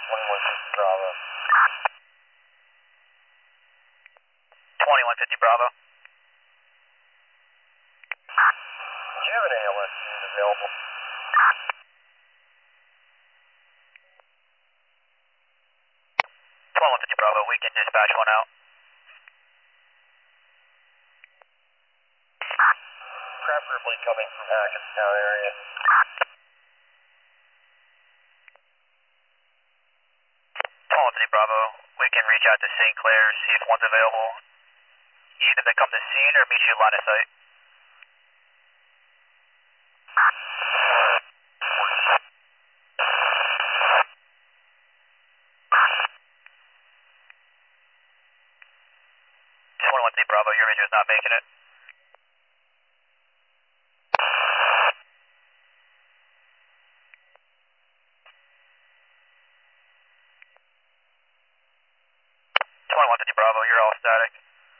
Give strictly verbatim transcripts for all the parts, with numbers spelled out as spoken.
twenty-one fifty Bravo. twenty-one fifty Bravo. Do you have an A L S unit available? twenty-one fifty Bravo, we can dispatch one out. Preferably coming from Hackettstown area. twenty-one fifty Bravo, we can reach out to Saint Clair, see if one's available. Either to come to scene or meet you line of sight. twenty-one fifty Bravo, your radio's not making it. twenty-one fifty Bravo, you're all static.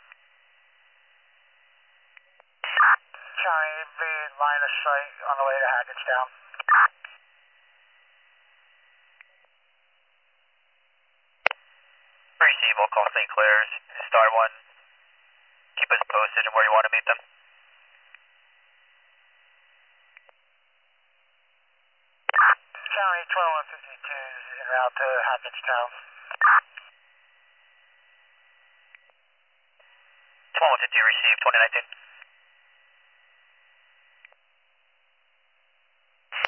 County, be line of sight on the way to Hackettstown. Receive, we'll call Saint Clair's. Star one, keep us posted on where you want to meet them. County, twenty-one fifty-two is en route to Hackettstown. twenty-one fifty received, twenty nineteen.